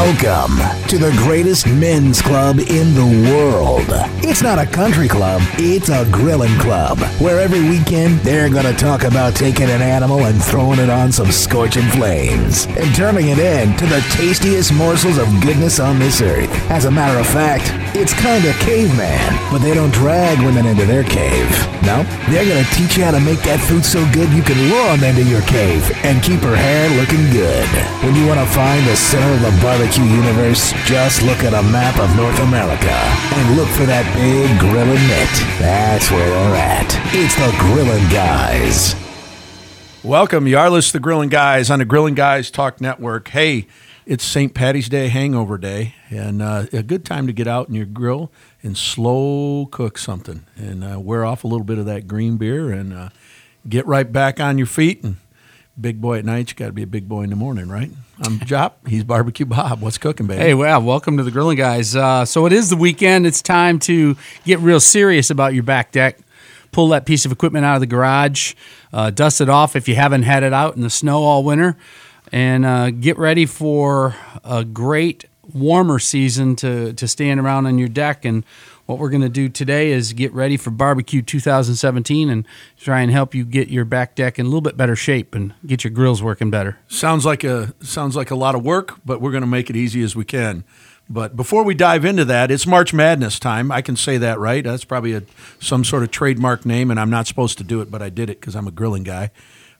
Welcome to the greatest men's club in the world. It's not a country club, it's a grilling club, where every weekend they're going to talk about taking an animal and throwing it on some scorching flames and turning it into the tastiest morsels of goodness on this earth. As a matter of fact, it's kind of caveman, but they don't drag women into their cave. No, they're going to teach you how to make that food so good you can lure them into your cave and keep her hair looking good. When you want to find the center of the barbecue universe, just look at a map of North America and look for that big grilling mitt. That's where they're at. It's the Grillin' Guys. Welcome, Yarlis, the Grillin' Guys on the Grillin' Guys Talk Network. Hey, it's St. Patty's Day hangover day, and a good time to get out in your grill and slow cook something and wear off a little bit of that green beer and get right back on your feet. And big boy at night, you got to be a big boy in the morning, right? I'm Jop. He's Barbecue Bob. What's cooking, baby? Hey, well, welcome to the Grilling Guys. So it is the weekend. It's time to get real serious about your back deck. Pull that piece of equipment out of the garage, dust it off if you haven't had it out in the snow all winter, and get ready for a great warmer season to stand around on your deck. And what we're going to do today is get ready for Barbecue 2017 and try and help you get your back deck in a little bit better shape and get your grills working better. Sounds like a lot of work, but we're going to make it easy as we can. But before we dive into that, it's March Madness time. I can say that, right? That's probably some sort of trademark name, and I'm not supposed to do it, but I did it because I'm a grilling guy.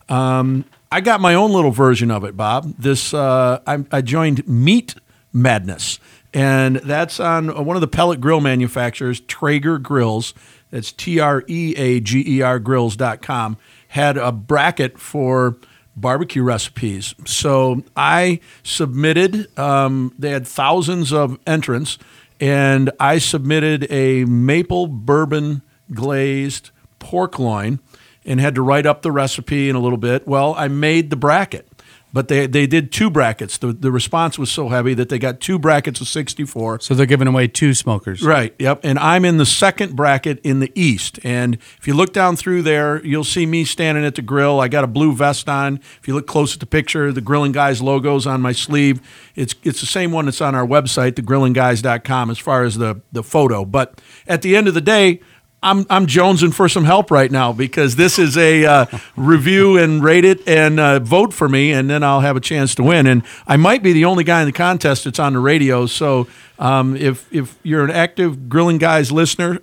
I got my own little version of it, Bob. I joined Meat Madness. And that's on one of the pellet grill manufacturers, Traeger Grills. That's TREAGER Grills.com. Had a bracket for barbecue recipes. So I submitted, they had thousands of entrants, and I submitted a maple bourbon glazed pork loin and had to write up the recipe in a little bit. Well, I made the bracket. But they did two brackets. The response was so heavy that they got two brackets of 64. So they're giving away two smokers. Right, yep. And I'm in the second bracket in the East. And if you look down through there, you'll see me standing at the grill. I got a blue vest on. If you look close at the picture, the Grillin' Guys logo's on my sleeve. It's the same one that's on our website, thegrillinguys.com, as far as the photo. But at the end of the day, I'm jonesing for some help right now because this is a review and rate it and vote for me, and then I'll have a chance to win. And I might be the only guy in the contest that's on the radio. So if you're an active Grilling Guys listener,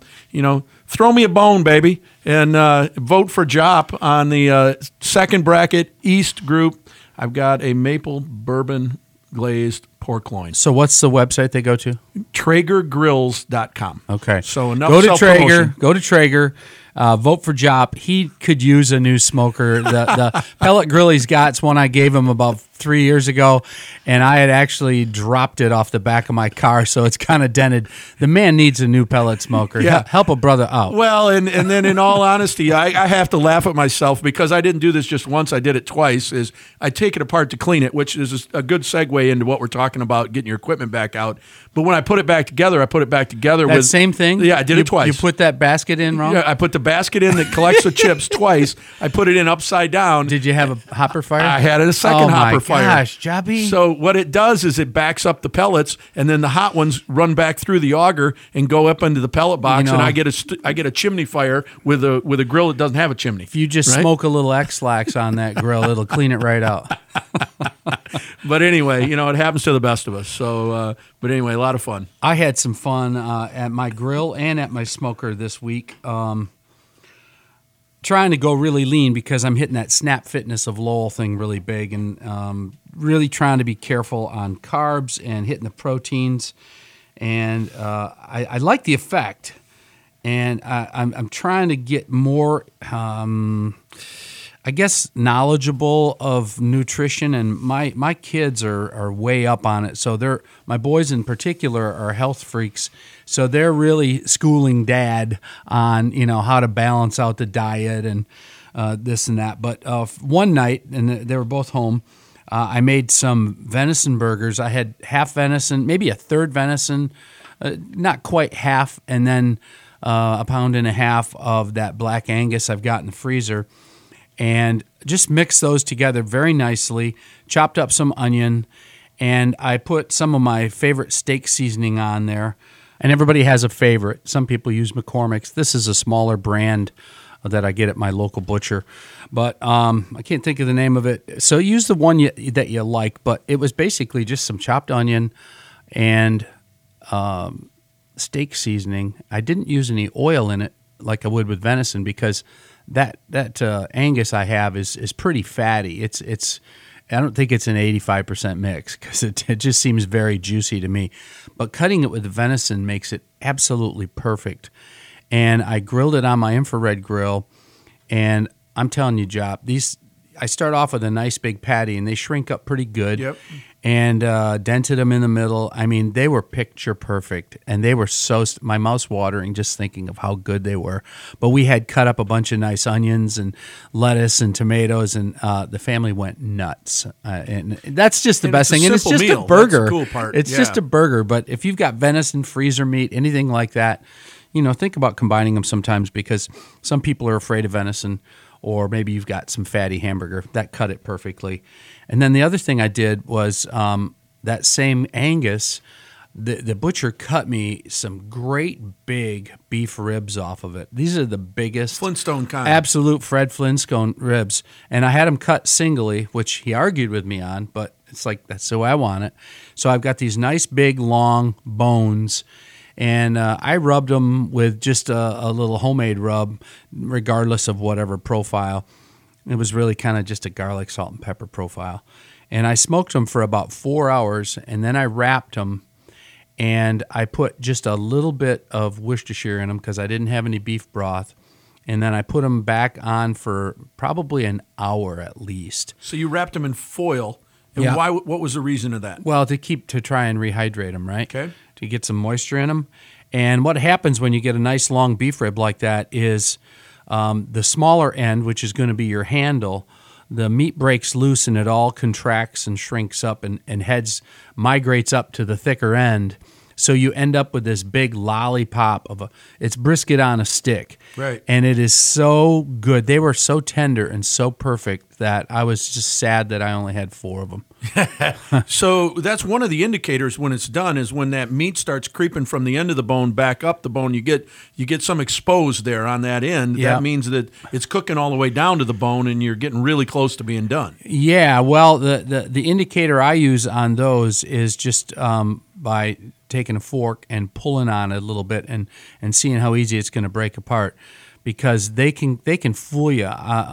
throw me a bone, baby, and vote for Jop on the second bracket East group. I've got a maple bourbon glazed pork loin. So what's the website they go to? TraegerGrills.com. Okay. So enough Go to Traeger. Vote for Jop. He could use a new smoker. The pellet grill he's got is one I gave him about 3 years ago, and I had actually dropped it off the back of my car, so it's kind of dented. The man needs a new pellet smoker. Yeah. Help a brother out. Well, and then in all honesty, I have to laugh at myself because I didn't do this just once. I did it twice. Is I take it apart to clean it, which is a good segue into what we're talking about, getting your equipment back out. But when I put it back together, that same thing? Yeah, I did it twice. You put that basket in wrong? Yeah, I put the basket in that collects the chips twice. I put it in upside down. Did you have a hopper fire? I had a second hopper fire. Oh, my gosh, Jobby. So what it does is it backs up the pellets, and then the hot ones run back through the auger and go up into the pellet box, and I get a chimney fire with a grill that doesn't have a chimney. If you just smoke a little X-Lax on that grill, it'll clean it right out. But anyway, it happens to the best of us. So, but anyway, a lot of fun. I had some fun at my grill and at my smoker this week. Trying to go really lean because I'm hitting that Snap Fitness of Lowell thing really big, and really trying to be careful on carbs and hitting the proteins. And I like the effect, and I'm trying to get more, knowledgeable of nutrition. And my kids are way up on it. So my boys in particular are health freaks. So they're really schooling Dad on how to balance out the diet and this and that. But one night, and they were both home, I made some venison burgers. I had half venison, maybe a third venison, not quite half, and then a pound and a half of that Black Angus I've got in the freezer, and just mixed those together very nicely, chopped up some onion, and I put some of my favorite steak seasoning on there. And everybody has a favorite. Some people use McCormick's. This is a smaller brand that I get at my local butcher, but I can't think of the name of it. So use the one that you like, but it was basically just some chopped onion and steak seasoning. I didn't use any oil in it like I would with venison because that Angus I have is pretty fatty. It's I don't think it's an 85% mix because it just seems very juicy to me. But cutting it with the venison makes it absolutely perfect. And I grilled it on my infrared grill, and I'm telling you, Jop, I start off with a nice big patty, and they shrink up pretty good. Yep. And dented them in the middle. I mean, they were picture perfect, and they were my mouth's watering just thinking of how good they were. But we had cut up a bunch of nice onions and lettuce and tomatoes, and the family went nuts. And that's just the best thing. And it's just meal. a burger. That's the cool part. It's just a burger. But if you've got venison, freezer meat, anything like that, think about combining them sometimes because some people are afraid of venison, or maybe you've got some fatty hamburger. That cut it perfectly. And then the other thing I did was that same Angus, the butcher cut me some great big beef ribs off of it. These are the biggest. Flintstone kind. Absolute Fred Flintstone ribs. And I had them cut singly, which he argued with me on, but it's like, that's the way I want it. So I've got these nice big long bones. And I rubbed them with just a little homemade rub, regardless of whatever profile. It was really kind of just a garlic, salt, and pepper profile. And I smoked them for about 4 hours, and then I wrapped them, and I put just a little bit of Worcestershire in them because I didn't have any beef broth. And then I put them back on for probably an hour at least. So you wrapped them in foil. And Yeah. what was the reason of that? Well, to try and rehydrate them, right? Okay. To get some moisture in them. And what happens when you get a nice long beef rib like that is the smaller end, which is going to be your handle, the meat breaks loose and it all contracts and shrinks up and migrates up to the thicker end. So you end up with this big lollipop it's brisket on a stick. Right. And it is so good. They were so tender and so perfect that I was just sad that I only had 4 of them. So that's one of the indicators when it's done is when that meat starts creeping from the end of the bone back up the bone. You get some exposed there on that end. Yeah. That means that it's cooking all the way down to the bone, and you're getting really close to being done. Yeah, well, the indicator I use on those is just by taking a fork and pulling on it a little bit and seeing how easy it's going to break apart, because they can fool you.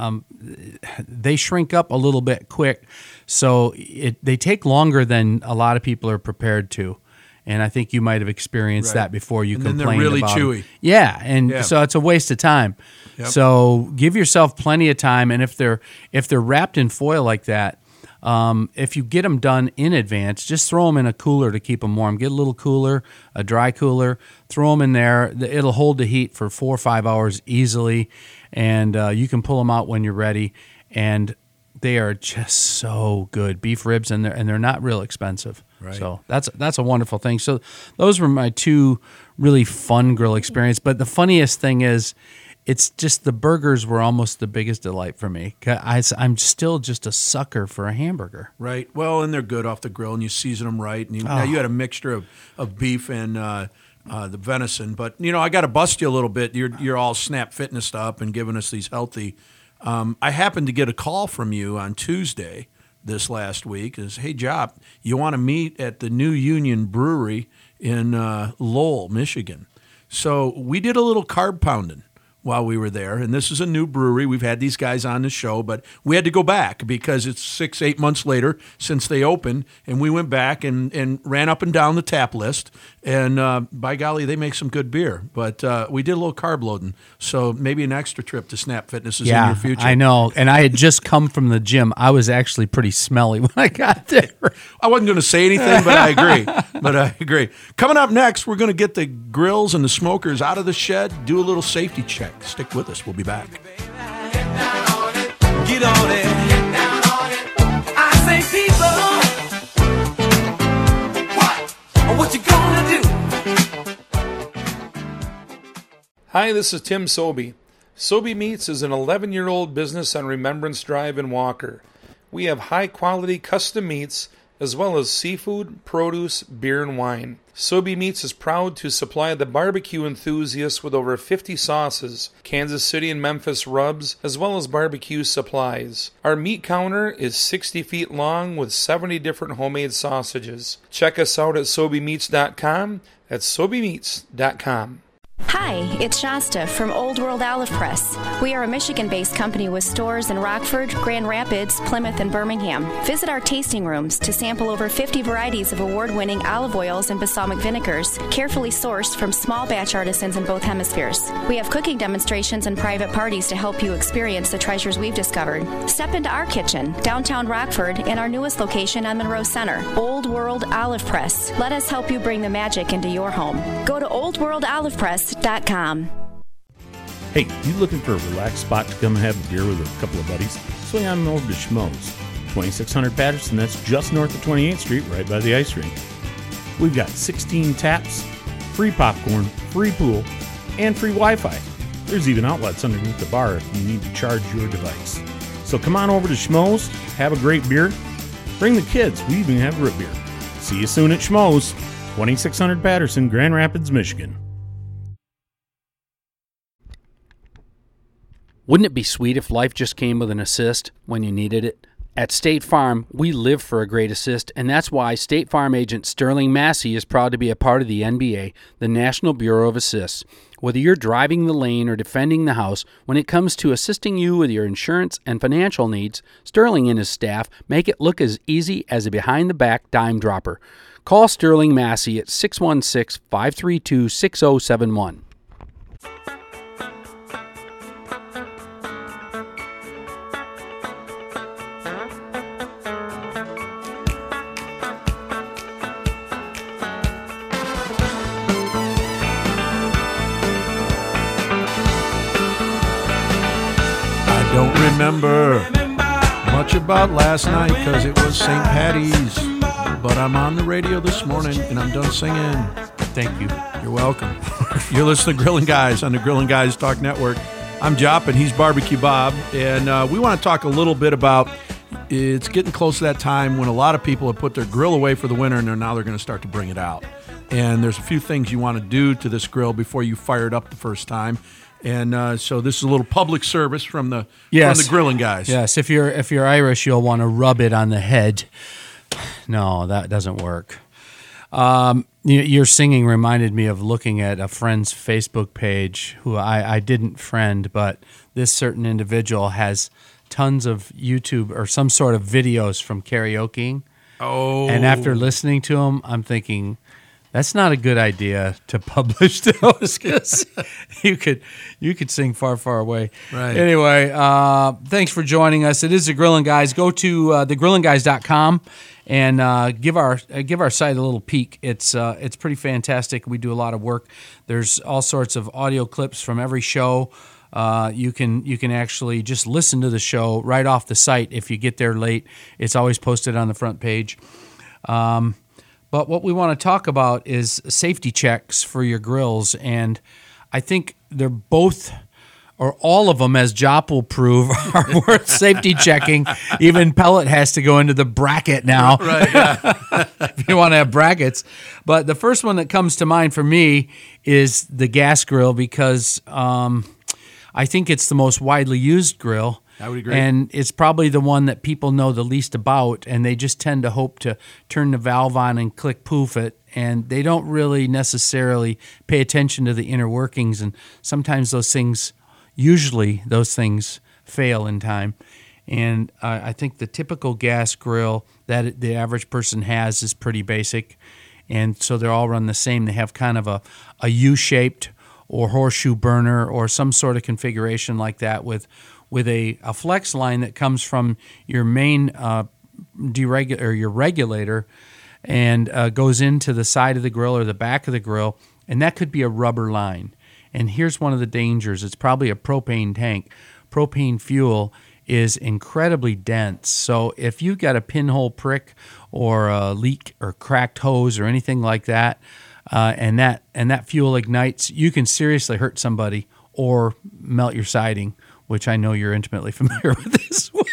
They shrink up a little bit quick, so they take longer than a lot of people are prepared to. And I think you might have experienced that before. You complained about then they're really them. chewy. Yeah, so it's a waste of time. Yep. So give yourself plenty of time, and if they're wrapped in foil like that, if you get them done in advance, just throw them in a cooler to keep them warm. Get a little cooler, a dry cooler, throw them in there. It'll hold the heat for 4 or 5 hours easily, and you can pull them out when you're ready. And they are just so good, beef ribs, and they're not real expensive. Right. So that's a wonderful thing. So those were my 2 really fun grill experience. But the funniest thing is, it's just the burgers were almost the biggest delight for me. I'm still just a sucker for a hamburger. Right. Well, and they're good off the grill, and you season them right. And now you had a mixture of beef and the venison. But, I got to bust you a little bit. You're all Snap Fitnessed up and giving us these healthy. I happened to get a call from you on Tuesday this last week. Is, hey, Jop, you want to meet at the New Union Brewery in Lowell, Michigan. So we did a little carb pounding while we were there, and this is a new brewery. We've had these guys on the show, but we had to go back because it's 6-8 months later since they opened, and we went back and ran up and down the tap list, and by golly, they make some good beer. But we did a little carb loading, so maybe an extra trip to Snap Fitness is in your future. I know, and I had just come from the gym. I was actually pretty smelly when I got there. I wasn't going to say anything, but I agree. Coming up next, we're going to get the grills and the smokers out of the shed, do a little safety check. Stick with us. We'll be back. Get on it. I say, people, what you gonna do? Hi, this is Tim Sobey. Sobey Meats is an 11-year-old business on Remembrance Drive in Walker. We have high-quality custom meats as well as seafood, produce, beer, and wine. Sobe Meats is proud to supply the barbecue enthusiasts with over 50 sauces, Kansas City and Memphis rubs, as well as barbecue supplies. Our meat counter is 60 feet long with 70 different homemade sausages. Check us out at SobeMeats.com. That's SobeMeats.com. Hi, it's Shasta from Old World Olive Press. We are a Michigan-based company with stores in Rockford, Grand Rapids, Plymouth, and Birmingham. Visit our tasting rooms to sample over 50 varieties of award-winning olive oils and balsamic vinegars, carefully sourced from small batch artisans in both hemispheres. We have cooking demonstrations and private parties to help you experience the treasures we've discovered. Step into our kitchen, downtown Rockford, and our newest location on Monroe Center, Old World Olive Press. Let us help you bring the magic into your home. Go to oldworldolivepress.com. Hey, you looking for a relaxed spot to come have a beer with a couple of buddies? Swing on over to Schmoes, 2600 Patterson. That's just north of 28th Street, right by the ice rink. We've got 16 taps, free popcorn, free pool, and free Wi-Fi. There's even outlets underneath the bar if you need to charge your device. So come on over to Schmoes, have a great beer. Bring the kids. We even have root beer. See you soon at Schmoes, 2600 Patterson, Grand Rapids, Michigan. Wouldn't it be sweet if life just came with an assist when you needed it? At State Farm, we live for a great assist, and that's why State Farm agent Sterling Massey is proud to be a part of the NBA, the National Bureau of Assists. Whether you're driving the lane or defending the house, when it comes to assisting you with your insurance and financial needs, Sterling and his staff make it look as easy as a behind-the-back dime dropper. Call Sterling Massey at 616-532-6071. Don't remember much about last night because it was St. Patty's, but I'm on the radio this morning and I'm done singing. Thank you. You're welcome. You're listening to Grillin' Guys on the Grillin' Guys Talk Network. I'm Jop and he's Barbecue Bob, and we want to talk a little bit about it's getting close to that time when a lot of people have put their grill away for the winter and now they're going to start to bring it out. And there's a few things you want to do to this grill before you fire it up the first time. And so this is a little public service from the Grillin' Guys. Yes, if you're Irish, you'll want to rub it on the head. No, that doesn't work. Your singing reminded me of looking at a friend's Facebook page who I didn't friend, but this certain individual has tons of YouTube or some sort of videos from karaokeing. Oh. And after listening to them, I'm thinking, that's not a good idea to publish those because you could sing far, far away. Right. Anyway, thanks for joining us. It is the Grillin' Guys. Go to thegrillinguys.com and give our site a little peek. It's pretty fantastic. We do a lot of work. There's all sorts of audio clips from every show. You can actually just listen to the show right off the site if you get there late. It's always posted on the front page. But what we want to talk about is safety checks for your grills, and I think they're both, or all of them, as Jop will prove, are worth safety checking. Even pellet has to go into the bracket now. Right, yeah. If you want to have brackets. But the first one that comes to mind for me is the gas grill because I think it's the most widely used grill. I would agree. And it's probably the one that people know the least about, and they just tend to hope to turn the valve on and click poof it, and they don't really necessarily pay attention to the inner workings, and sometimes those things fail in time. And I think the typical gas grill that the average person has is pretty basic, and so they're all run the same. They have kind of a U-shaped or horseshoe burner or some sort of configuration like that with a flex line that comes from your main your regulator and goes into the side of the grill or the back of the grill, and that could be a rubber line. And here's one of the dangers. It's probably a propane tank. Propane fuel is incredibly dense, so if you got a pinhole prick or a leak or cracked hose or anything like that, and that fuel ignites, you can seriously hurt somebody or melt your siding, which I know you're intimately familiar with as well.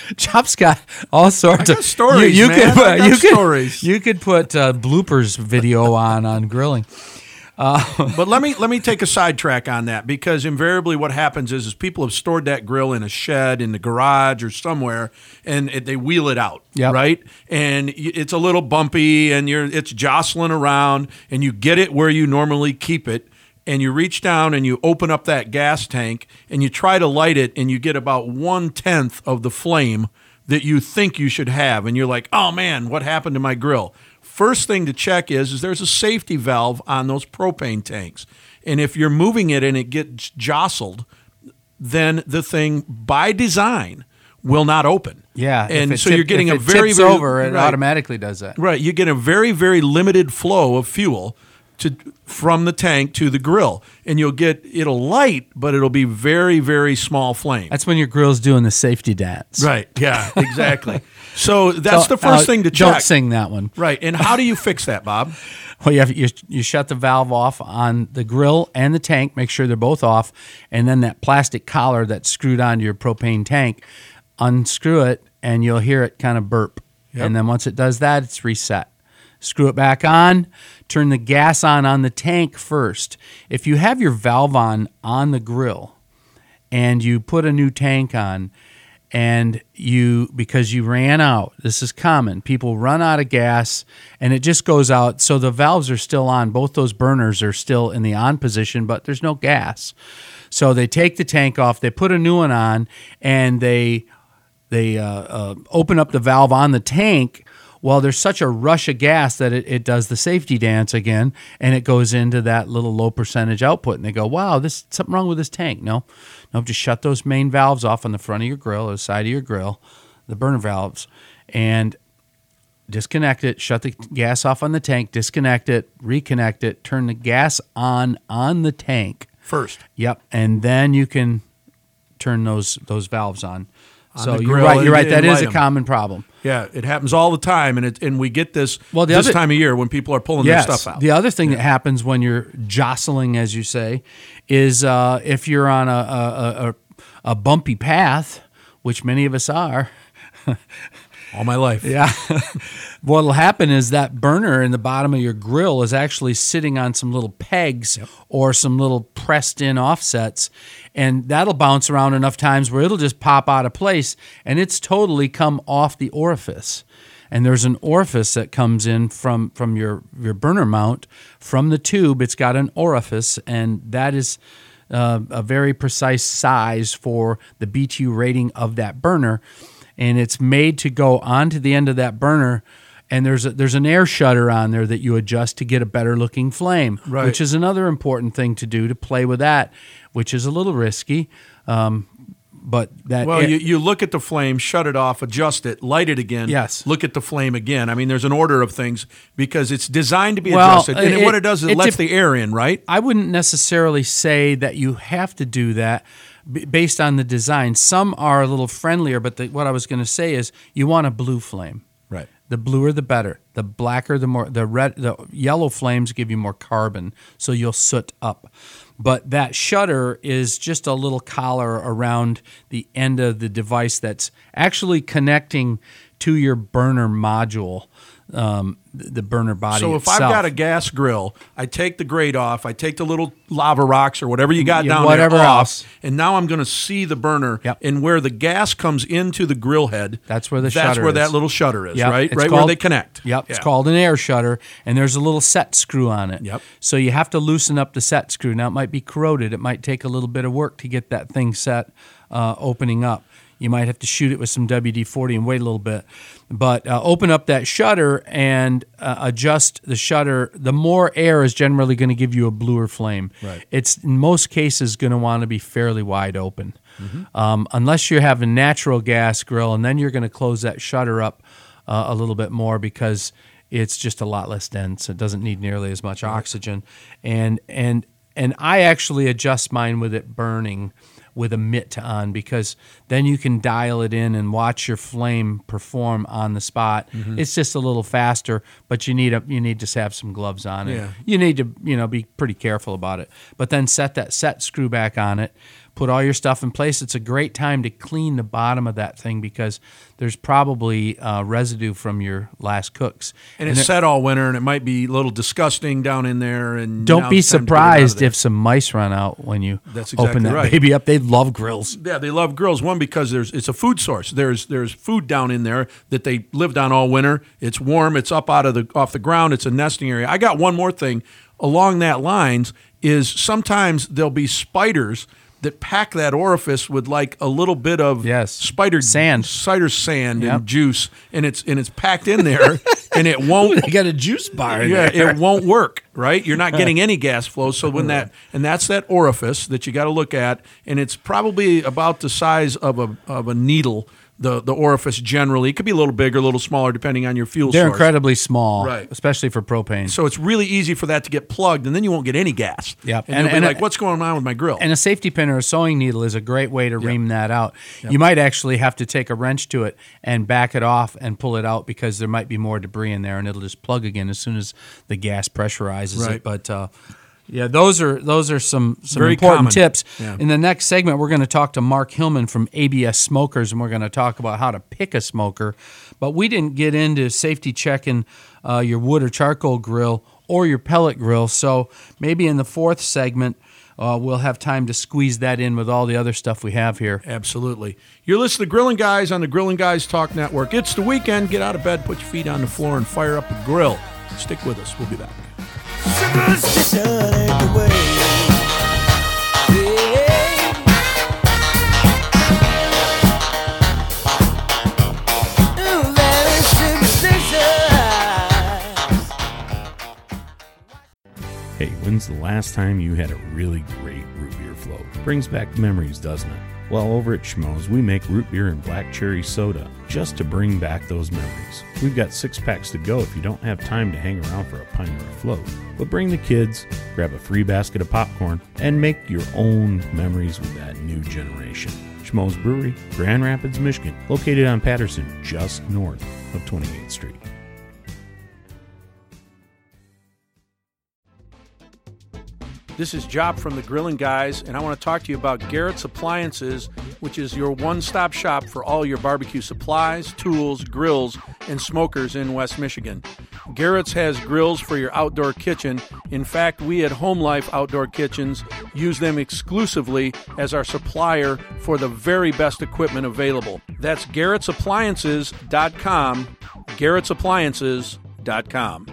Chop's got all sorts I got of stories, man. I got stories. You could put bloopers video on grilling. But let me take a sidetrack on that, because invariably what happens is people have stored that grill in a shed, in the garage, or somewhere, and they wheel it out, Yep. right? And it's a little bumpy, and it's jostling around, and you get it where you normally keep it, and you reach down and you open up that gas tank, and you try to light it, and you get about 1/10 of the flame that you think you should have, and you're like, oh man, what happened to my grill? First thing to check is there's a safety valve on those propane tanks. And if you're moving it and it gets jostled, then the thing by design will not open. Yeah, And so you're getting if a it very, tips very over, it right, automatically does that. right. You get a very, very limited flow of fuel from the tank to the grill. And it'll light, but it'll be very, very small flame. That's when your grill's doing the safety dance. Right. Yeah, exactly. So that's the first thing to check. Don't sing that one. Right. And how do you fix that, Bob? Well, you shut the valve off on the grill and the tank. Make sure they're both off, and then that plastic collar that's screwed onto your propane tank, unscrew it, and you'll hear it kind of burp. Yep. And then once it does that, it's reset. Screw it back on. Turn the gas on the tank first. If you have your valve on the grill, and you put a new tank on, and because you ran out, this is common, people run out of gas and it just goes out, so the valves are still on, both those burners are still in the on position, but there's no gas. So they take the tank off, they put a new one on, and they open up the valve on the tank. Well, there's such a rush of gas that it does the safety dance again, and it goes into that little low percentage output. And they go, wow, there's something wrong with this tank. No, just shut those main valves off on the front of your grill or the side of your grill, the burner valves, and disconnect it, shut the gas off on the tank, disconnect it, reconnect it, turn the gas on the tank. First. Yep, and then you can turn those valves on. So the you're grill right. You're right. and That is light a 'em. common problem. Yeah, it happens all the time, and we get this this time of year when people are pulling their stuff out. The other thing that happens when you're jostling, as you say, is if you're on a bumpy path, which many of us are. All my life. Yeah. What'll happen is that burner in the bottom of your grill is actually sitting on some little pegs or some little pressed in offsets, and that'll bounce around enough times where it'll just pop out of place and it's totally come off the orifice. And there's an orifice that comes in from your burner mount from the tube. It's got an orifice, and that is a very precise size for the BTU rating of that burner. And it's made to go onto the end of that burner, and there's an air shutter on there that you adjust to get a better looking flame, Right. which is another important thing to do, to play with that, which is a little risky. But that you look at the flame, shut it off, adjust it, light it again. Yes. Look at the flame again. I mean, there's an order of things because it's designed to be Well, adjusted. And what it does is it lets the air in, right? I wouldn't necessarily say that you have to do that based on the design. Some are a little friendlier, but what I was going to say is you want a blue flame. Right. The bluer the better. The blacker the more. The yellow flames give you more carbon, so you'll soot up. But that shutter is just a little collar around the end of the device that's actually connecting to your burner module, the burner body So if itself. I've got a gas grill, I take the grate off, I take the little lava rocks or whatever you got Yeah, down whatever there off, else. and now I'm going to see the burner, Yep. and where the gas comes into the grill head, That's where the that's shutter where is. that little shutter is, Yep, right? it's Right where called- they connect. Yep, Yeah. it's called an air shutter, and there's a little set screw on it. Yep. So you have to loosen up the set screw. Now, it might be corroded. It might take a little bit of work to get that thing set opening up. You might have to shoot it with some WD-40 and wait a little bit. But open up that shutter and adjust the shutter. The more air is generally going to give you a bluer flame. Right. It's, in most cases, going to want to be fairly wide open. Unless you have a natural gas grill, and then you're going to close that shutter up a little bit more because it's just a lot less dense. It doesn't need nearly as much oxygen. And I actually adjust mine with it burning with a mitt on, because then you can dial it in and watch your flame perform on the spot. It's just a little faster, but you need to have some gloves on it. Yeah. You need to be pretty careful about it. But then set that set screw back on it, put all your stuff in place. It's a great time to clean the bottom of that thing because there's probably residue from your last cooks. And it's set all winter, and it might be a little disgusting down in there. And don't now be it's time to get it out of surprised there. if some mice run out when you That's exactly open that right. baby up. They love grills. Yeah, they love grills. One, because it's a food source. There's food down in there that they lived on all winter. It's warm. It's up off the ground. It's a nesting area. I got one more thing along that lines is sometimes there'll be spiders that pack that orifice with like a little bit of spider sand and juice, and it's packed in there, and it won't. They got a juice bar in Yeah, there. it won't work. Right, you're not getting any gas flow. So that's that orifice that you got to look at, and it's probably about the size of a needle. The orifice generally, it could be a little bigger, a little smaller, depending on your fuel source. They're incredibly small, Right. especially for propane. So it's really easy for that to get plugged, and then you won't get any gas. Yep. And you'll be like, what's going on with my grill? And a safety pin or a sewing needle is a great way to ream that out. You might actually have to take a wrench to it and back it off and pull it out because there might be more debris in there, and it'll just plug again as soon as the gas pressurizes it. But yeah, those are some Very important common. tips. Yeah. In the next segment, we're going to talk to Mark Hillman from ABS Smokers, and we're going to talk about how to pick a smoker. But we didn't get into safety checking your wood or charcoal grill or your pellet grill. So maybe in the fourth segment, we'll have time to squeeze that in with all the other stuff we have here. Absolutely. You're listening to Grilling Guys on the Grilling Guys Talk Network. It's the weekend. Get out of bed, put your feet on the floor, and fire up a grill. Stick with us. We'll be back. Superstition ain't the way. Yeah. Ooh, that is superstition. Hey, when's the last time you had a really great root beer float? Brings back memories, doesn't it? Well, over at Schmoes, we make root beer and black cherry soda just to bring back those memories. We've got 6-packs to go if you don't have time to hang around for a pint or a float. But bring the kids, grab a free basket of popcorn, and make your own memories with that new generation. Schmoes Brewery, Grand Rapids, Michigan, located on Patterson, just north of 28th Street. This is Job from the Grilling Guys, and I want to talk to you about Garrett's Appliances, which is your one-stop shop for all your barbecue supplies, tools, grills, and smokers in West Michigan. Garrett's has grills for your outdoor kitchen. In fact, we at Home Life Outdoor Kitchens use them exclusively as our supplier for the very best equipment available. That's Garrett'sAppliances.com, Garrett'sAppliances.com.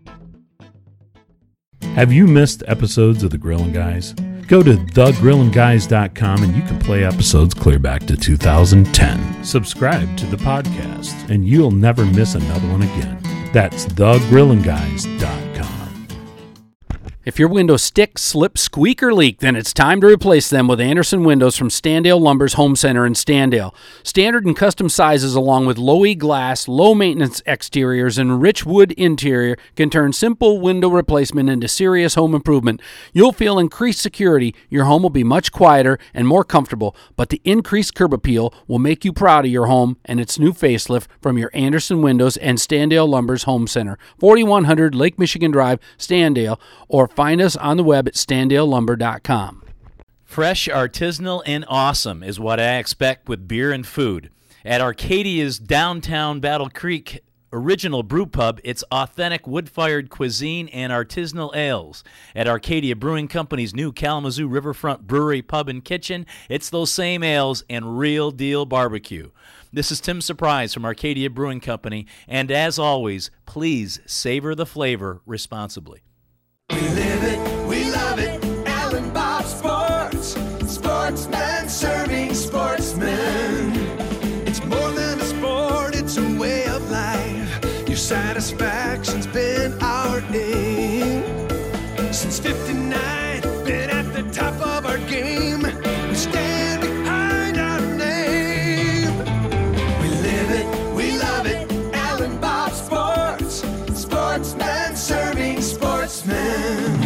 Have you missed episodes of The Grillin' Guys? Go to thegrillandguys.com and you can play episodes clear back to 2010. Subscribe to the podcast and you'll never miss another one again. That's thegrillandguys.com. If your windows stick, slip, squeak, or leak, then it's time to replace them with Anderson Windows from Standale Lumber's Home Center in Standale. Standard and custom sizes along with low-E glass, low-maintenance exteriors, and rich wood interior can turn simple window replacement into serious home improvement. You'll feel increased security, your home will be much quieter and more comfortable, but the increased curb appeal will make you proud of your home and its new facelift from your Anderson Windows and Standale Lumber's Home Center, 4100 Lake Michigan Drive, Standale, or find us on the web at standalelumber.com. Fresh, artisanal, and awesome is what I expect with beer and food. At Arcadia's downtown Battle Creek original brew pub, it's authentic wood-fired cuisine and artisanal ales. At Arcadia Brewing Company's new Kalamazoo Riverfront Brewery Pub and Kitchen, it's those same ales and real deal barbecue. This is Tim Surprise from Arcadia Brewing Company, and as always, please savor the flavor responsibly. We live it, we love it, Alan Bob Sports. Sportsman serving sportsmen. It's more than a sport, it's a way of life. Your satisfaction's been our aim. Since 59, been at the top of our game. We stand behind our name. We live it, we love it, Alan Bob Sports. Sportsman serving sportsmen.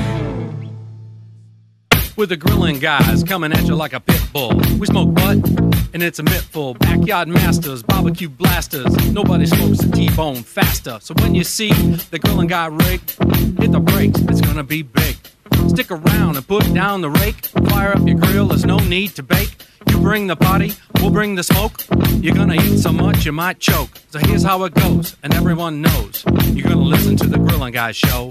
With the Grilling Guys coming at you like a pit bull. We smoke butt, and it's a mittful. Backyard masters, barbecue blasters. Nobody smokes a T-bone faster. So when you see the Grilling Guy rig, hit the brakes, it's gonna be big. Stick around and put down the rake. fire up your grill, there's no need to bake. You bring the party, we'll bring the smoke. You're gonna eat so much you might choke. So here's how it goes, and everyone knows. You're gonna listen to the Grillin' Guys show.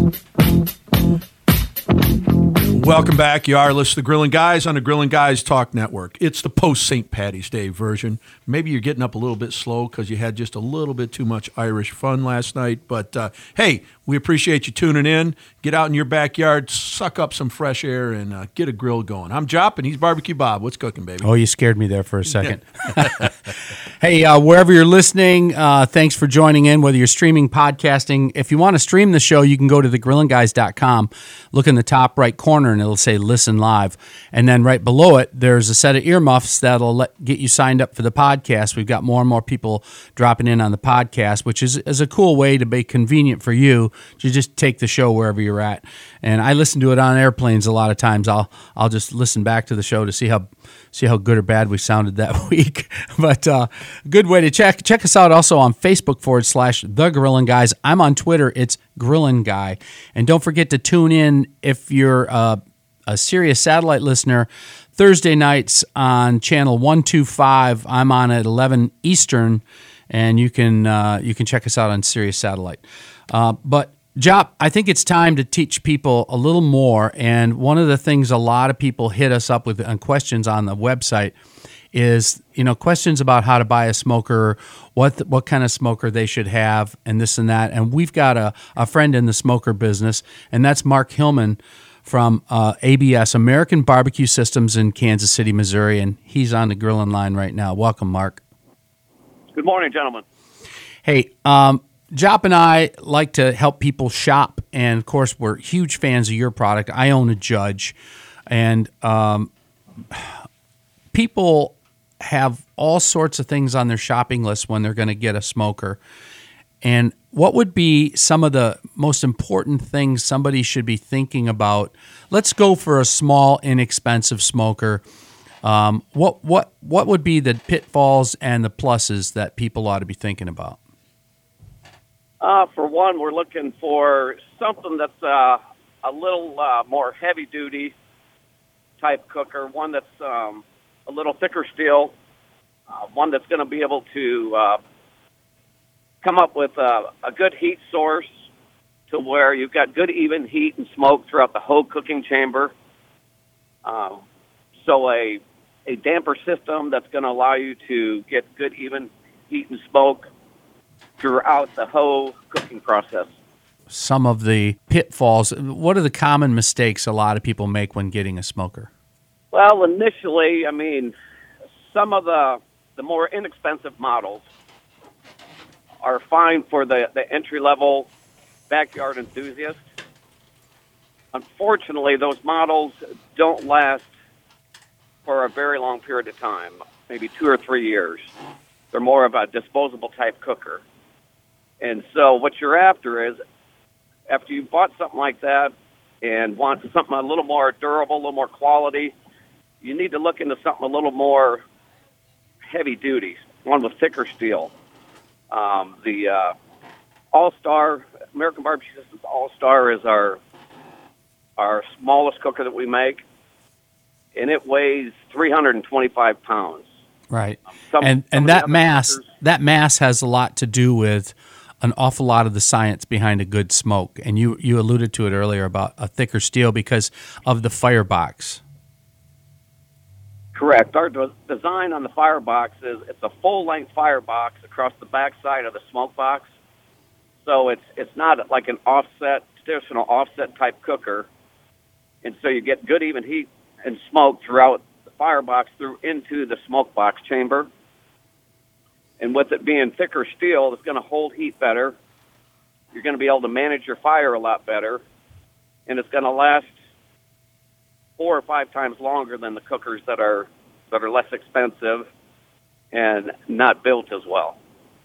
Welcome back. You are listening to the Grillin' Guys on the Grillin' Guys Talk Network. It's the post-St. Patty's Day version. Maybe you're getting up a little bit slow because you had just a little bit too much Irish fun last night. But, hey, we appreciate you tuning in. Get out in your backyard, suck up some fresh air, and get a grill going. I'm Jop, and he's Barbecue Bob. What's cooking, baby? Oh, you scared me there for a second. Hey, wherever you're listening, thanks for joining in, whether you're streaming, podcasting. If you want to stream the show, you can go to thegrillinguys.com, look in the top right corner, and it'll say Listen Live. And then right below it, there's a set of earmuffs that'll get you signed up for the podcast. We've got more and more people dropping in on the podcast, which is a cool way to be convenient for you to just take the show wherever you're at. And I listen to it on airplanes a lot of times. I'll just listen back to the show to see how good or bad we sounded that week. But good way to check us out also on Facebook /The Grillin' Guys. I'm on Twitter. It's Grillin' Guy. And don't forget to tune in if you're a Sirius satellite listener. Thursday nights on channel 125. I'm on at 11 Eastern, and you can check us out on Sirius Satellite. But Jop, I think it's time to teach people a little more. And one of the things a lot of people hit us up with on questions on the website is, questions about how to buy a smoker, what kind of smoker they should have, and this and that. And we've got a friend in the smoker business, and that's Mark Hillman from ABS, American Barbecue Systems in Kansas City, Missouri, and he's on the grilling line right now. Welcome, Mark. Good morning, gentlemen. Hey, Jop and I like to help people shop, and of course, we're huge fans of your product. I own a Judge, and people have all sorts of things on their shopping list when they're going to get a smoker. And what would be some of the most important things somebody should be thinking about? Let's go for a small, inexpensive smoker. What would be the pitfalls and the pluses that people ought to be thinking about? For one, we're looking for something that's a little more heavy-duty type cooker, one that's a little thicker steel, one that's going to be able to come up with a good heat source to where you've got good even heat and smoke throughout the whole cooking chamber. So a damper system that's going to allow you to get good even heat and smoke throughout the whole cooking process. Some of the pitfalls, what are the common mistakes a lot of people make when getting a smoker? Well, initially, some of the more inexpensive models are fine for the entry-level backyard enthusiast. Unfortunately, those models don't last for a very long period of time, maybe 2 or 3 years. They're more of a disposable type cooker. And so what you're after is, after you bought something like that and want something a little more durable, a little more quality, you need to look into something a little more heavy duty, one with thicker steel. The All-Star, American Barbecue Systems All-Star is our smallest cooker that we make, and it weighs 325 pounds. Right. And that mass has a lot to do with an awful lot of the science behind a good smoke. And you alluded to it earlier about a thicker steel because of the firebox. Correct. Our design on the firebox is it's a full-length firebox across the backside of the smoke box. So it's not like an traditional offset type cooker. And so you get good even heat and smoke throughout the firebox through into the smoke box chamber. And with it being thicker steel, it's going to hold heat better. You're going to be able to manage your fire a lot better. And it's going to last 4 or 5 times longer than the cookers that are less expensive and not built as well.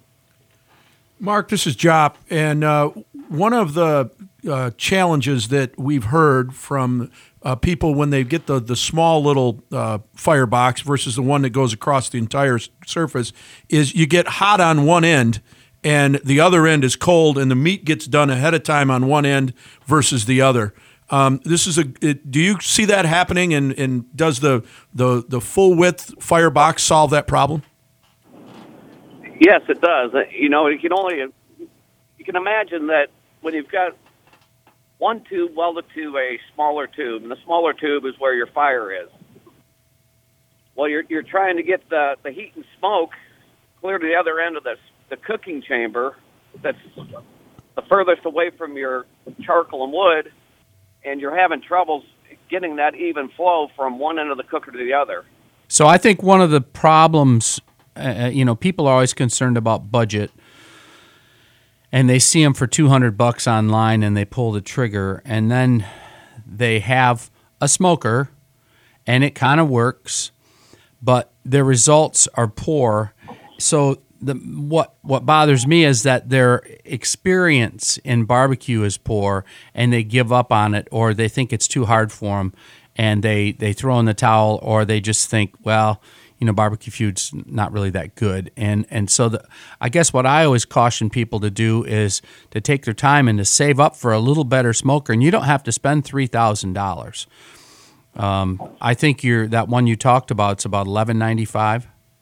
Mark, this is Jop, and one of the challenges that we've heard from people when they get the small little firebox versus the one that goes across the entire surface is you get hot on one end and the other end is cold, and the meat gets done ahead of time on one end versus the other. This is do you see that happening? And does the full width firebox solve that problem? Yes, it does. You can imagine that when you've got one tube welded to a smaller tube, and the smaller tube is where your fire is. Well, you're trying to get the heat and smoke clear to the other end of the cooking chamber that's the furthest away from your charcoal and wood, and you're having troubles getting that even flow from one end of the cooker to the other. So I think one of the problems, people are always concerned about budget, and they see them for $200 online, and they pull the trigger, and then they have a smoker, and it kind of works, but their results are poor. So what bothers me is that their experience in barbecue is poor, and they give up on it, or they think it's too hard for them, and they throw in the towel, or they just think, well, barbecue food's not really that good. And so I guess what I always caution people to do is to take their time and to save up for a little better smoker, and you don't have to spend $3,000. I think that one you talked about, it's about $11.95.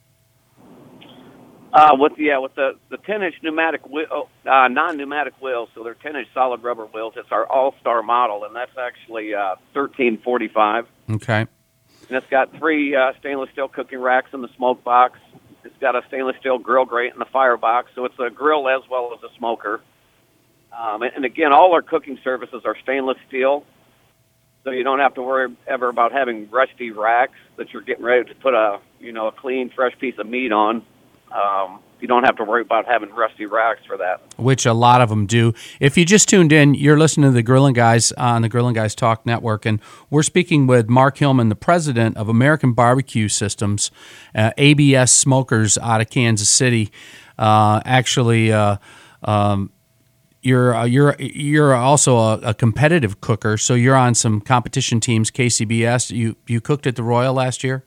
With the 10-inch pneumatic wheel, non-pneumatic wheels, so they're 10-inch solid rubber wheels. It's our all-star model, and that's actually $13.45. Okay. And it's got 3 stainless steel cooking racks in the smoke box. It's got a stainless steel grill grate in the firebox, so it's a grill as well as a smoker. And again, all our cooking surfaces are stainless steel, so you don't have to worry ever about having rusty racks that you're getting ready to put a clean, fresh piece of meat on. You don't have to worry about having rusty racks for that. Which a lot of them do. If you just tuned in, you're listening to the Grillin' Guys on the Grillin' Guys Talk Network, and we're speaking with Mark Hillman, the president of American Barbecue Systems, ABS Smokers out of Kansas City. You're also a competitive cooker, so you're on some competition teams, KCBS. You cooked at the Royal last year?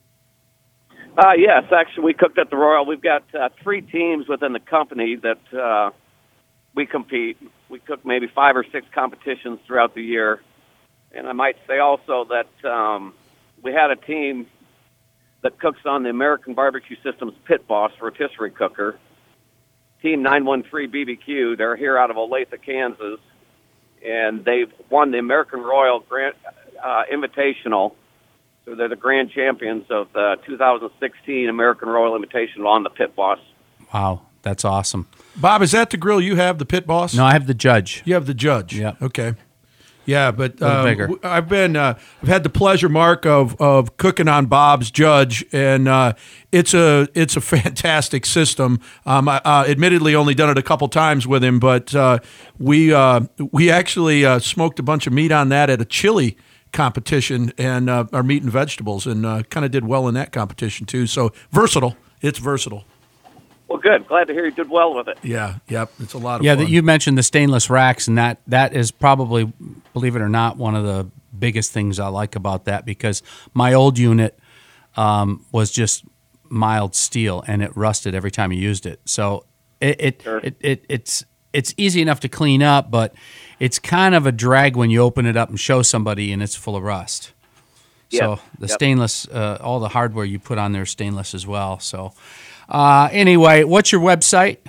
Yes, actually, we cooked at the Royal. We've got 3 teams within the company that we compete. We cook maybe 5 or 6 competitions throughout the year. And I might say also that we had a team that cooks on the American Barbecue Systems Pit Boss rotisserie cooker, Team 913 BBQ. They're here out of Olathe, Kansas, and they've won the American Royal Grand Invitational. So they're the grand champions of the 2016 American Royal Invitational on the Pit Boss. Wow, that's awesome. Bob, is that the grill you have, the Pit Boss? No, I have the Judge. You have the Judge. Yeah. Okay. Yeah, but bigger. I've had the pleasure, Mark, of cooking on Bob's Judge, and it's a fantastic system. I admittedly only done it a couple times with him, but we actually smoked a bunch of meat on that at a chili competition, and our meat and vegetables, and kind of did well in that competition too. So versatile. It's versatile. Well, good. Glad to hear you did well with it. Yeah, yep. It's a lot of fun. Yeah, that you mentioned the stainless racks, and that is probably, believe it or not, one of the biggest things I like about that, because my old unit was just mild steel, and it rusted every time you used it. So it's easy enough to clean up, but it's kind of a drag when you open it up and show somebody and it's full of rust. Yep. So the stainless, all the hardware you put on there is stainless as well. So anyway, what's your website?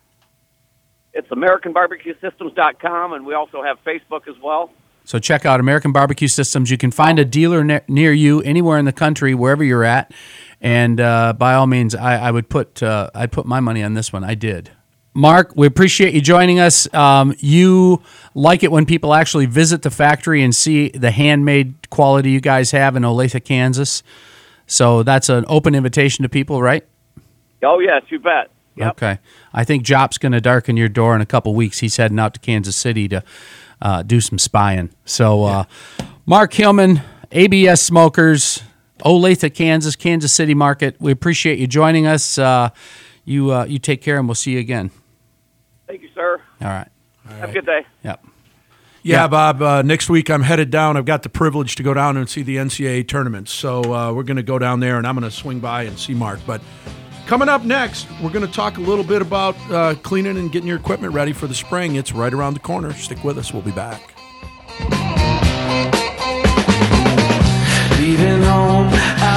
It's AmericanBarbecueSystems.com, and we also have Facebook as well. So check out American Barbecue Systems. You can find a dealer near you, anywhere in the country, wherever you're at. And by all means, I'd put my money on this one. I did. Mark, we appreciate you joining us. You like it when people actually visit the factory and see the handmade quality you guys have in Olathe, Kansas. So that's an open invitation to people, right? Oh, yes, you bet. Yep. Okay. I think Jop's going to darken your door in a couple weeks. He's heading out to Kansas City to do some spying. So Mark Hillman, ABS Smokers, Olathe, Kansas, Kansas City market. We appreciate you joining us. You take care, and we'll see you again. Thank you, sir. All right. Have a good day. Yep. Yeah, Bob, next week I'm headed down. I've got the privilege to go down and see the NCAA tournaments. So we're going to go down there, and I'm going to swing by and see Mark. But coming up next, we're going to talk a little bit about cleaning and getting your equipment ready for the spring. It's right around the corner. Stick with us. We'll be back.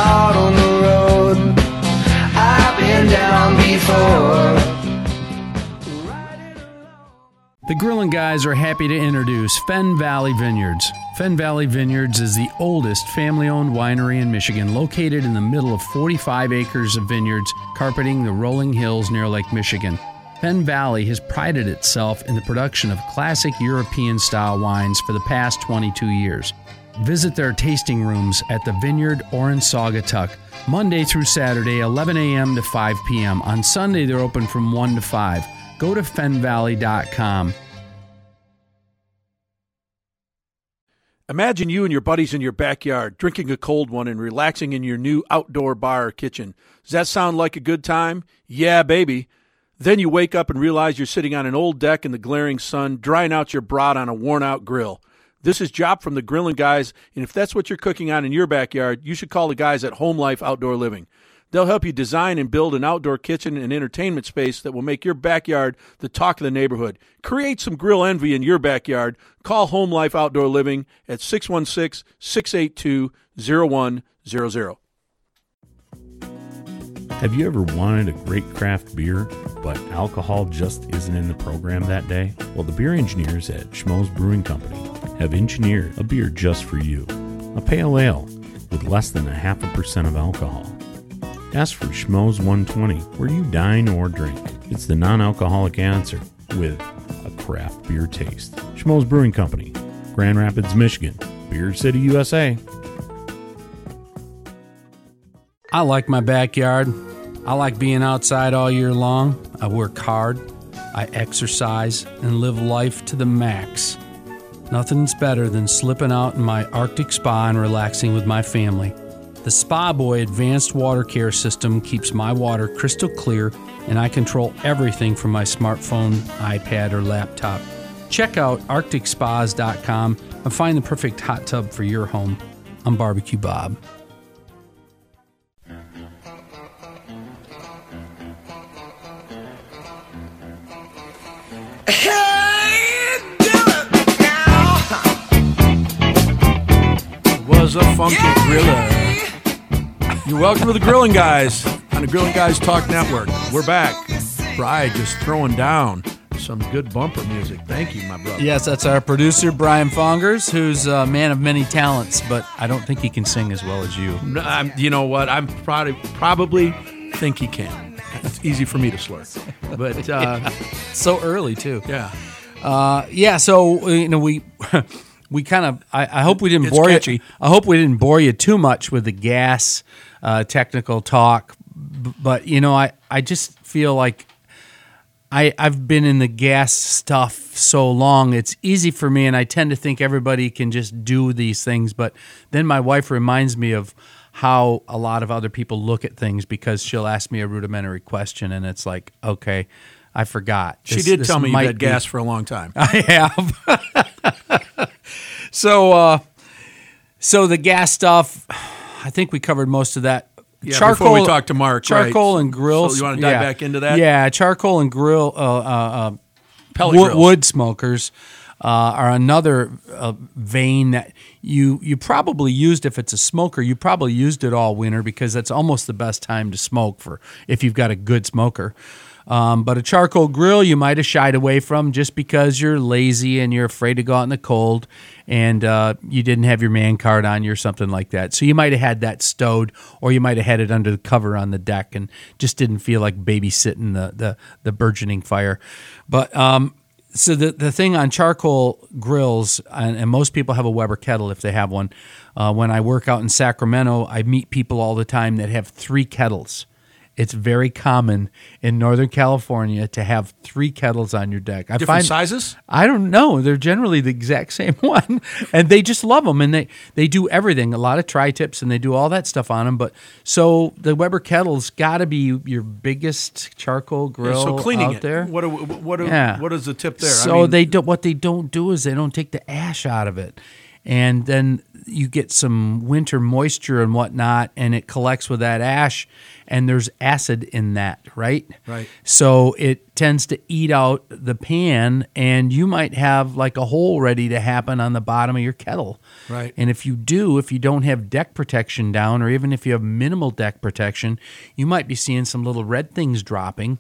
out on the road. I've been down before. The Grillin' Guys are happy to introduce Fen Valley Vineyards. Fen Valley Vineyards is the oldest family-owned winery in Michigan, located in the middle of 45 acres of vineyards carpeting the rolling hills near Lake Michigan. Fen Valley has prided itself in the production of classic European-style wines for the past 22 years. Visit their tasting rooms at the Vineyard or in Saugatuck, Monday through Saturday, 11 a.m. to 5 p.m. On Sunday, they're open from 1 to 5. Go to fenvalley.com. Imagine you and your buddies in your backyard drinking a cold one and relaxing in your new outdoor bar or kitchen. Does that sound like a good time? Yeah, baby. Then you wake up and realize you're sitting on an old deck in the glaring sun, drying out your brat on a worn-out grill. This is Jop from the Grillin' Guys, and if that's what you're cooking on in your backyard, you should call the guys at Home Life Outdoor Living. They'll help you design and build an outdoor kitchen and entertainment space that will make your backyard the talk of the neighborhood. Create some grill envy in your backyard. Call Home Life Outdoor Living at 616-682-0100. Have you ever wanted a great craft beer, but alcohol just isn't in the program that day? Well, the beer engineers at Schmoes Brewing Company have engineered a beer just for you. A pale ale with less than 0.5% of alcohol. Ask for Schmoes 120, where you dine or drink. It's the non-alcoholic answer with a craft beer taste. Schmoes Brewing Company, Grand Rapids, Michigan. Beer City, USA. I like my backyard. I like being outside all year long. I work hard. I exercise and live life to the max. Nothing's better than slipping out in my Arctic spa and relaxing with my family. The Spa Boy Advanced Water Care System keeps my water crystal clear, and I control everything from my smartphone, iPad, or laptop. Check out ArcticSpas.com and find the perfect hot tub for your home. I'm Barbecue Bob. Was a funky griller. You're welcome to the Grillin' Guys on the Grillin' Guys Talk Network. We're back. Brian just throwing down some good bumper music. Thank you, my brother. Yes, that's our producer, Brian Fongers, who's a man of many talents, but I don't think he can sing as well as you. You know what? I'm probably think he can. It's easy for me to slur. But so early, too. Yeah. So, we kind of, I hope we didn't It's bore catchy. you. I hope we didn't bore you too much with the gas technical talk. But, I just feel like I've been in the gas stuff so long. It's easy for me, and I tend to think everybody can just do these things. But then my wife reminds me of how a lot of other people look at things, because she'll ask me a rudimentary question, and it's like, okay, I forgot. She did tell me you had gas for a long time. I have. So the gas stuff, I think we covered most of that. Yeah, before we talked to Mark, charcoal right. and grill. So you want to dive back into that? Yeah, charcoal and grill, Pellet grills. wood smokers are another vein that you probably used. If it's a smoker, you probably used it all winter, because that's almost the best time to smoke for if you've got a good smoker. But a charcoal grill you might have shied away from just because you're lazy and you're afraid to go out in the cold, and you didn't have your man card on you or something like that. So you might have had that stowed, or you might have had it under the cover on the deck and just didn't feel like babysitting the burgeoning fire. But so the thing on charcoal grills, and most people have a Weber kettle if they have one. When I work out in Sacramento, I meet people all the time that have 3 kettles. It's very common in Northern California to have 3 kettles on your deck. Different sizes? I don't know. They're generally the exact same one, and they just love them, and they do everything. A lot of tri-tips, and they do all that stuff on them. But so the Weber kettle's got to be your biggest charcoal grill so cleaning out there. What is the tip there? So what they don't do is they don't take the ash out of it. and then you get some winter moisture and whatnot, and it collects with that ash, and there's acid in that, right? Right. So it tends to eat out the pan, and you might have like a hole ready to happen on the bottom of your kettle. Right. And if you don't have deck protection down, or even if you have minimal deck protection, you might be seeing some little red things dropping.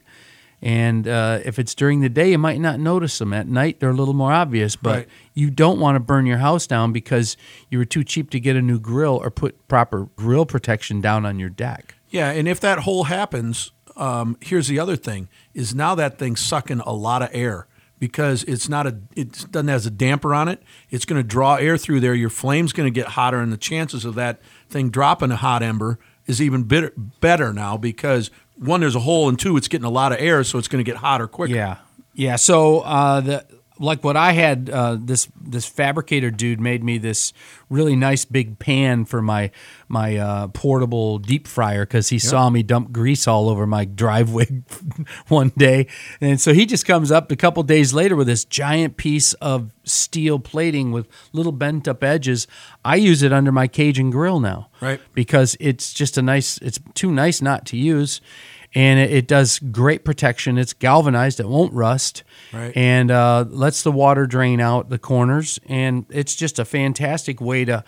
And if it's during the day, you might not notice them. At night, they're a little more obvious. But Right. you don't want to burn your house down because you were too cheap to get a new grill or put proper grill protection down on your deck. Yeah, and if that hole happens, here's the other thing: is now that thing's sucking a lot of air because it doesn't have a damper on it. It's going to draw air through there. Your flame's going to get hotter, and the chances of that thing dropping a hot ember is even better now because, one, there's a hole, and two, it's getting a lot of air, so it's going to get hotter quicker. Yeah. So like what I had, this fabricator dude made me this really nice big pan for my portable deep fryer because he saw me dump grease all over my driveway one day, and so he just comes up a couple days later with this giant piece of steel plating with little bent up edges. I use it under my Cajun grill now, right? Because it's just it's too nice not to use. And it does great protection. It's galvanized. It won't rust. Right. And lets the water drain out the corners. And it's just a fantastic way to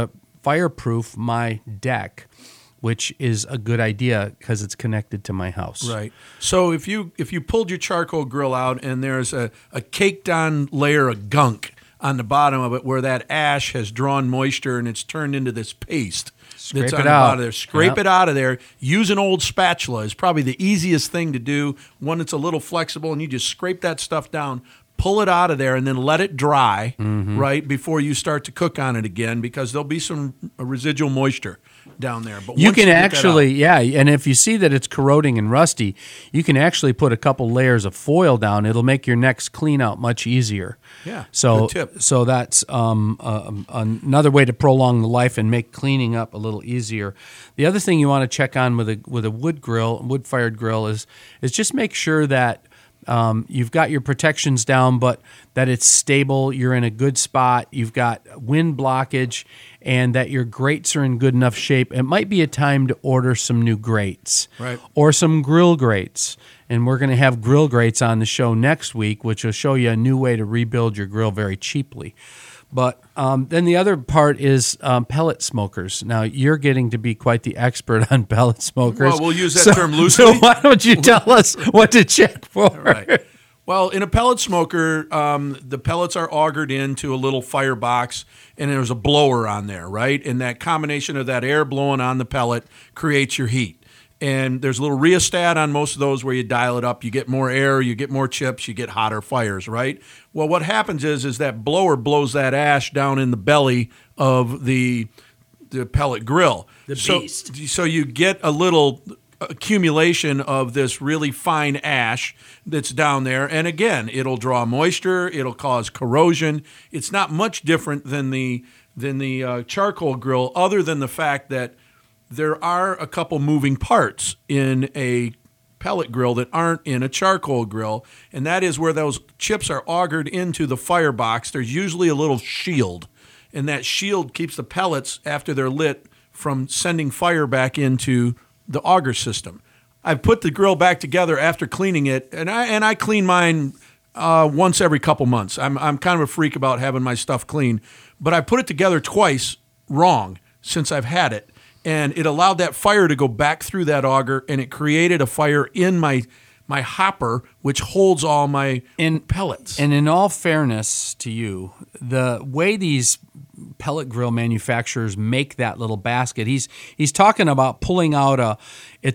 fireproof my deck, which is a good idea because it's connected to my house. Right. So if you pulled your charcoal grill out and there's a caked on layer of gunk on the bottom of it where that ash has drawn moisture and it's turned into this paste. Scrape that's it on the out. bottom of there. Scrape it out of there. Use an old spatula is probably the easiest thing to do. One that's a little flexible, and you just scrape that stuff down, pull it out of there, and then let it dry, right, before you start to cook on it again because there'll be some residual moisture down there. But you once can get that actually, out- and if you see that it's corroding and rusty, you can actually put a couple layers of foil down. It'll make your next clean out much easier. Yeah, So, good tip. so that's another way to prolong the life and make cleaning up a little easier. The other thing you want to check on with a wood fired grill is just make sure that you've got your protections down, but that it's stable, you're in a good spot, you've got wind blockage, and that your grates are in good enough shape. It might be a time to order some new grates, Right. or some grill grates. And we're going to have grill grates on the show next week, which will show you a new way to rebuild your grill very cheaply. But then the other part is pellet smokers. Now, you're getting to be quite the expert on pellet smokers. Well, we'll use that term loosely. So why don't you tell us what to check for? Right. Well, in a pellet smoker, the pellets are augered into a little firebox, and there's a blower on there, right? And that combination of that air blowing on the pellet creates your heat. And there's a little rheostat on most of those where you dial it up. You get more air, you get more chips, you get hotter fires, right? Well, what happens is that blower blows that ash down in the belly of the pellet grill. The beast. So you get a little accumulation of this really fine ash that's down there. And again, it'll draw moisture, it'll cause corrosion. It's not much different than the charcoal grill, other than the fact that there are a couple moving parts in a pellet grill that aren't in a charcoal grill, and that is where those chips are augered into the firebox. There's usually a little shield, and that shield keeps the pellets, after they're lit, from sending fire back into the auger system. I've put the grill back together after cleaning it, and I clean mine once every couple months. I'm kind of a freak about having my stuff clean, but I put it together twice wrong since I've had it. And it allowed that fire to go back through that auger, and it created a fire in my hopper, which holds all my pellets. And in all fairness to you, the way these pellet grill manufacturers make that little basket, he's talking about pulling out it's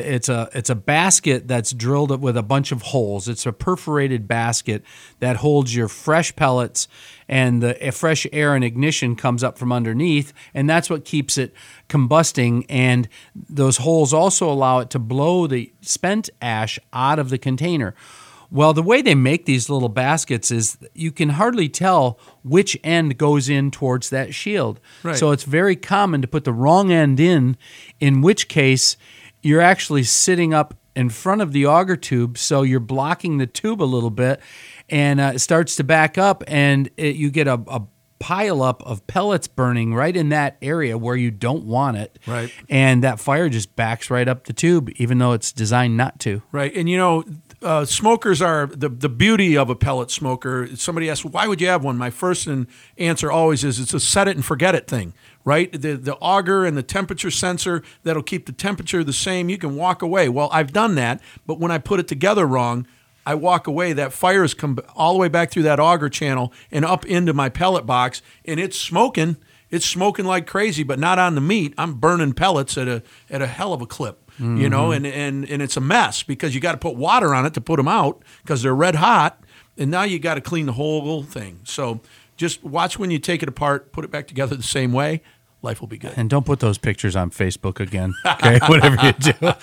a basket that's drilled with a bunch of holes. It's a perforated basket that holds your fresh pellets, and the fresh air and ignition comes up from underneath, and that's what keeps it combusting. And those holes also allow it to blow the spent ash out of the container. Well, the way they make these little baskets is you can hardly tell which end goes in towards that shield. Right. So it's very common to put the wrong end in which case you're actually sitting up in front of the auger tube, so you're blocking the tube a little bit, and it starts to back up, and you get a pileup of pellets burning right in that area where you don't want it. Right. And that fire just backs right up the tube, even though it's designed not to. Right. And, you know, smokers are the beauty of a pellet smoker. Somebody asks, why would you have one? My first answer always is it's a set it and forget it thing, right? The auger and the temperature sensor that'll keep the temperature the same. You can walk away. Well, I've done that, but when I put it together wrong, I walk away. That fire has come all the way back through that auger channel and up into my pellet box, and it's smoking. It's smoking like crazy, but not on the meat. I'm burning pellets at a hell of a clip, you know, and it's a mess because you got to put water on it to put them out because they're red hot, and now you got to clean the whole thing. So just watch when you take it apart, put it back together the same way. Life will be good. And don't put those pictures on Facebook again, okay? Whatever you do.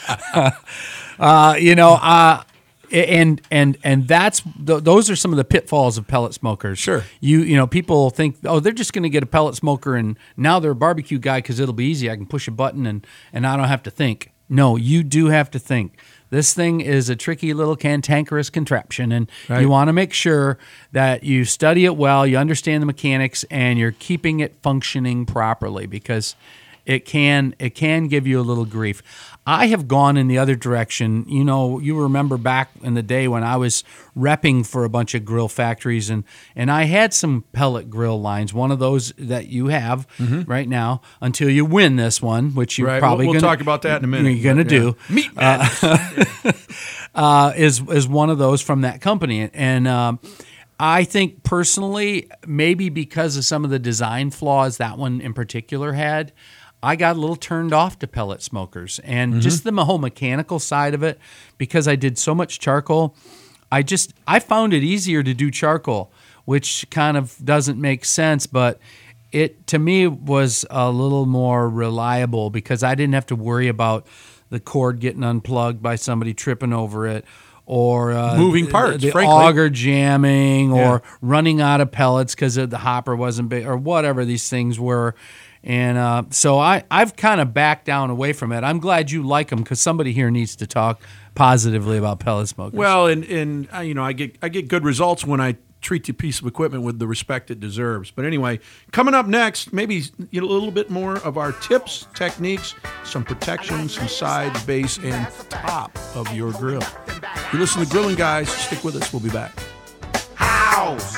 And that's those are some of the pitfalls of pellet smokers. Sure. You know, people think, oh, they're just going to get a pellet smoker and now they're a barbecue guy because it'll be easy. I can push a button and I don't have to think. No, you do have to think. This thing is a tricky little cantankerous contraption, and Right. you want to make sure that you study it well, you understand the mechanics, and you're keeping it functioning properly because it can give you a little grief. I have gone in the other direction. You know, you remember back in the day when I was repping for a bunch of grill factories, and I had some pellet grill lines, one of those that you have right now, until you win this one, which you're Right. probably We'll going to talk about that in a minute. You're going to do. Meat madness. Is one of those from that company. And I think personally, maybe because of some of the design flaws that one in particular had, I got a little turned off to pellet smokers. And just the whole mechanical side of it, because I did so much charcoal, I found it easier to do charcoal, which kind of doesn't make sense, but it to me was a little more reliable because I didn't have to worry about the cord getting unplugged by somebody tripping over it, or Moving parts, the frankly. auger jamming, Yeah. or running out of pellets because the hopper wasn't big, or whatever these things were. And so I've kind of backed down away from it. I'm glad you like them because somebody here needs to talk positively about pellet smokers. Well, and you know, I get good results when I treat the piece of equipment with the respect it deserves. But anyway, coming up next, maybe a little bit more of our tips, techniques, some protection, some sides, base, and top of your grill. You listen to Grilling Guys. Stick with us. We'll be back. House.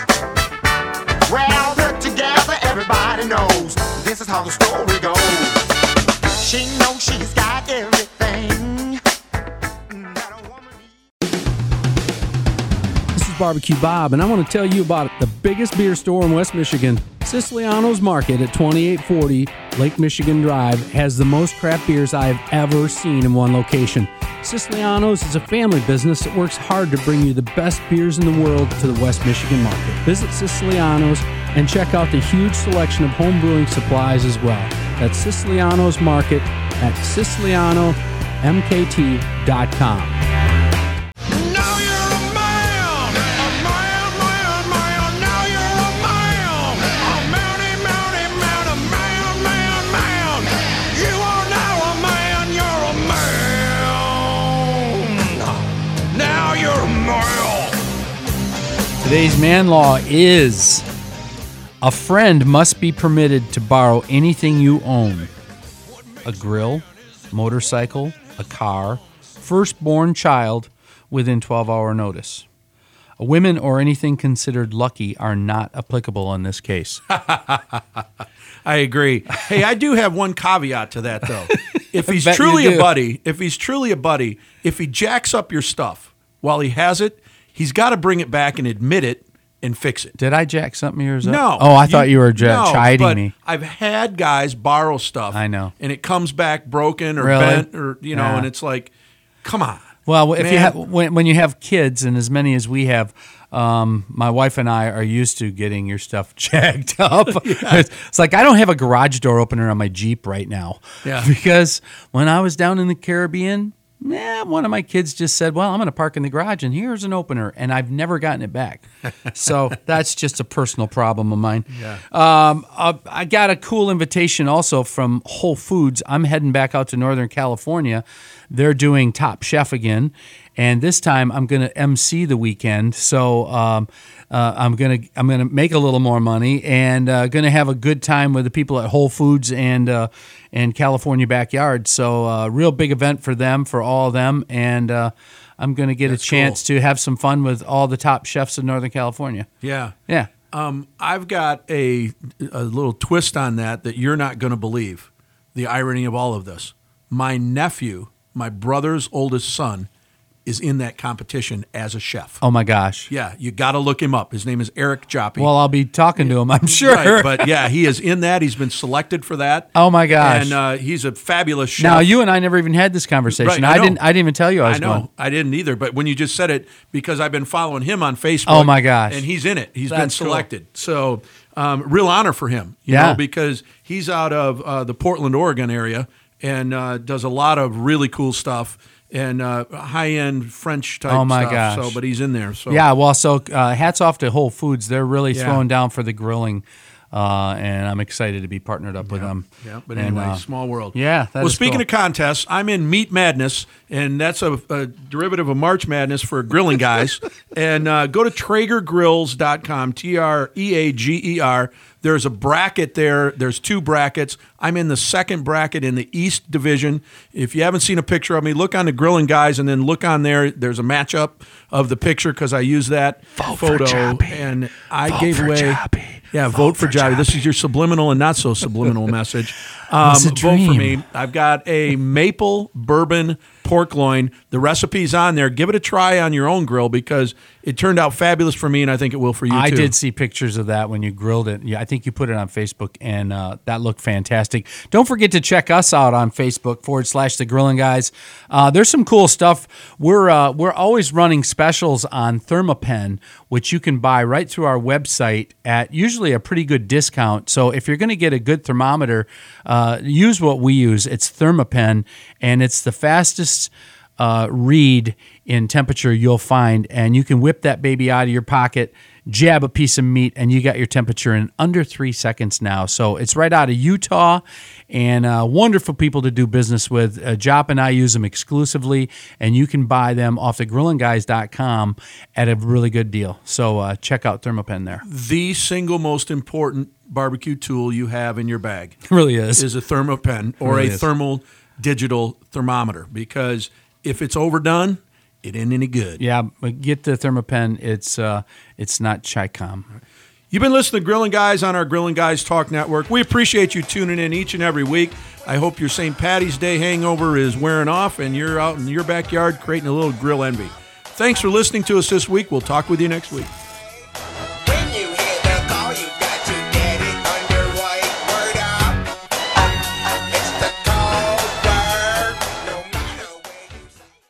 Well, put together, everybody knows this is how the story goes. She knows she's got everything that a woman needs. This is Barbecue Bob, and I want to tell you about the biggest beer store in West Michigan. Siciliano's Market at 2840 Lake Michigan Drive has the most craft beers I have ever seen in one location. Siciliano's is a family business that works hard to bring you the best beers in the world to the West Michigan market. Visit Siciliano's and check out the huge selection of home brewing supplies as well. That's Siciliano's Market at SicilianoMKT.com. Now you're a man, man. Now you're a man, man. You are now a man, you're a man. Now you're a man. Today's man law is: a friend must be permitted to borrow anything you own. A grill, motorcycle, a car, firstborn child within 12-hour notice. Women or anything considered lucky are not applicable in this case. I agree. Hey, I do have one caveat to that, though. If he's bet truly you a do. buddy, if he jacks up your stuff while he has it, he's got to bring it back and admit it and fix it. Did I jack something yours up? No. Oh, I thought you were no, chiding but me. I've had guys borrow stuff. I know. And it comes back broken or Really? bent or, Yeah. and it's like, come on. Well, if you Man. have when you have kids, and as many as we have, my wife and I are used to getting your stuff jacked up. It's like I don't have a garage door opener on my Jeep right now, Yeah. because when I was down in the Caribbean, one of my kids just said, "Well, I'm going to park in the garage, and here's an opener," and I've never gotten it back. So that's just a personal problem of mine. Yeah. I got a cool invitation also from Whole Foods. I'm heading back out to Northern California. They're doing Top Chef again, and this time I'm going to MC the weekend. So I'm gonna make a little more money and going to have a good time with the people at Whole Foods and California Backyard. So real big event for them, for all of them, and I'm going to get a chance to have some fun with all the top chefs in Northern California. Yeah. Yeah. I've got a little twist on that you're not going to believe. The irony of all of this. My nephew, my brother's oldest son, is in that competition as a chef. Oh, my gosh. Yeah, you got to look him up. His name is Eric Joppy. Well, I'll be talking to him, I'm sure. Right, but yeah, he is in that. He's been selected for that. Oh, my gosh. And he's a fabulous chef. Now, you and I never even had this conversation. Right, I didn't even tell you I was going. I didn't either, but when you just said it, because I've been following him on Facebook. Oh, my gosh. And he's in it. He's been That's selected. Cool. So real honor for him, you know, because he's out of the Portland, Oregon area and does a lot of really cool stuff. And high-end French type stuff. Oh, my gosh. So, but he's in there. So yeah, well, so hats off to Whole Foods. They're really throwing down for the grilling, and I'm excited to be partnered up with them. Yeah, but anyway, small world. Yeah, well, speaking of contests, I'm in Meat Madness, and that's a derivative of March Madness for grilling guys. And go to TraegerGrills.com, TREAGER. There's a bracket there. There's 2 brackets. I'm in the second bracket in the East Division. If you haven't seen a picture of me, look on the Grilling Guys and then look on there. There's a matchup of the picture because I use that photo. And I gave away. Yeah, vote for Jobby. This is your subliminal and not so subliminal message. Vote for me. I've got a maple bourbon pork loin. The recipe's on there. Give it a try on your own grill because it turned out fabulous for me, and I think it will for you, too. I did see pictures of that when you grilled it. Yeah, I think you put it on Facebook, and that looked fantastic. Don't forget to check us out on Facebook /The Grilling Guys. There's some cool stuff. We're always running specials on Thermapen, which you can buy right through our website at usually a pretty good discount. So if you're going to get a good thermometer, use what we use. It's Thermapen, and it's the fastest read in temperature you'll find, and you can whip that baby out of your pocket, jab a piece of meat, and you got your temperature in under 3 seconds now. So it's right out of Utah, and wonderful people to do business with. Jop and I use them exclusively, and you can buy them off thegrillandguys.com at a really good deal. So check out Thermapen there. The single most important barbecue tool you have in your bag. It really is a Thermapen or a thermal digital thermometer, because if it's overdone, it ain't any good. Yeah, but get the Thermapen. It's not Chicom. You've been listening to Grilling Guys on our Grilling Guys Talk Network. We appreciate you tuning in each and every week. I hope your St. Patty's Day hangover is wearing off and you're out in your backyard creating a little grill envy. Thanks for listening to us this week. We'll talk with you next week.